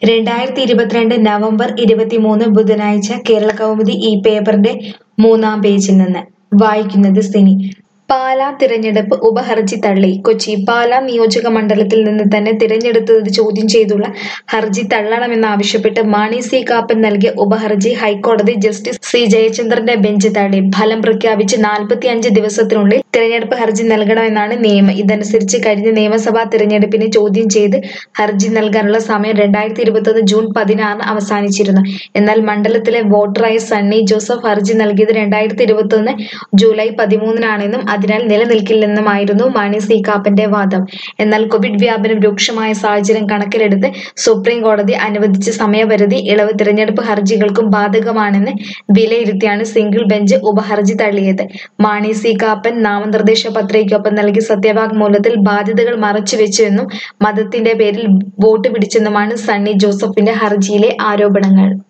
2022 November 23 ബുധനാഴ്ച കേരളകൗമുദി ഈ പേപ്പറിന്റെ 3-ാം പേജിൽ നിന്ന് വായിക്കുന്നത് സിനി. പാലാ തിരഞ്ഞെടുപ്പ് ഉപഹർജി തള്ളി. കൊച്ചി പാലാ നിയോജക മണ്ഡലത്തിൽ നിന്ന് തന്നെ തിരഞ്ഞെടുത്തത് ചോദ്യം ചെയ്തുള്ള ഹർജി തള്ളണമെന്നാവശ്യപ്പെട്ട് മാണി സി കാപ്പൻ നൽകിയ ഉപഹർജി ഹൈക്കോടതി ജസ്റ്റിസ് സി ജയചന്ദ്രന്റെ ബെഞ്ച് തള്ളി. ഫലം പ്രഖ്യാപിച്ച് 45 ദിവസത്തിനുള്ളിൽ തിരഞ്ഞെടുപ്പ് ഹർജി നൽകണമെന്നാണ് നിയമം. ഇതനുസരിച്ച് കഴിഞ്ഞ നിയമസഭാ തിരഞ്ഞെടുപ്പിനെ ചോദ്യം ചെയ്ത് ഹർജി നൽകാനുള്ള സമയം 2021 ജൂൺ 16 അവസാനിച്ചിരുന്നു. എന്നാൽ മണ്ഡലത്തിലെ വോട്ടറായ സണ്ണി ജോസഫ് ഹർജി നൽകിയത് 2021 ജൂലൈ 13-നാണെന്നും അതിനാൽ നിലനിൽക്കില്ലെന്നുമായിരുന്നു മാണി സി കാപ്പന്റെ വാദം. എന്നാൽ കോവിഡ് വ്യാപനം രൂക്ഷമായ സാഹചര്യം കണക്കിലെടുത്ത് സുപ്രീം കോടതി അനുവദിച്ച സമയപരിധി ഇളവ് തിരഞ്ഞെടുപ്പ് ഹർജികൾക്കും ബാധകമാണെന്ന് വിലയിരുത്തിയാണ് സിംഗിൾ ബെഞ്ച് ഉപഹർജി തള്ളിയത്. മാണി സി കാപ്പൻ നാമനിർദ്ദേശ പത്രികയ്ക്കൊപ്പം നൽകിയ സത്യവാങ്മൂലത്തിൽ ബാധ്യതകൾ മറച്ചുവെച്ചുവെന്നും മതത്തിന്റെ പേരിൽ വോട്ട് പിടിച്ചെന്നുമാണ് സണ്ണി ജോസഫിന്റെ ഹർജിയിലെ ആരോപണങ്ങൾ.